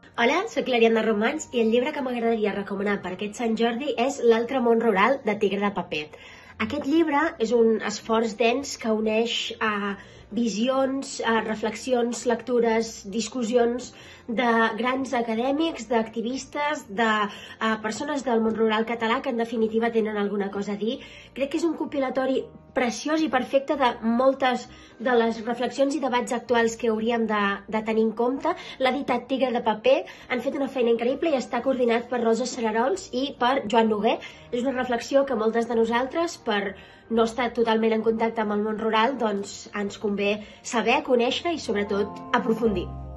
Hola, sóc l'Ariadna Romans i el llibre que m'agradaria recomanar per aquest Sant Jordi és L'altre món rural de Tigre de Paper. Aquest llibre és un esforç dens que uneix visions, reflexions, lectures, discussions de grans acadèmics, d'activistes, de persones del món rural català que en definitiva tenen alguna cosa a dir. Crec que és un compilatori preciós i perfecte de moltes de les reflexions i debats actuals que hauríem de tenir en compte. L'ha editat Tigre de Paper, han fet una feina increïble i està coordinat per Rosa Cerarols i per Joan Noguer. És una reflexió que moltes de nosaltres, per no estar totalment en contacte amb el món rural, doncs ens convé saber, conèixer i sobretot aprofundir.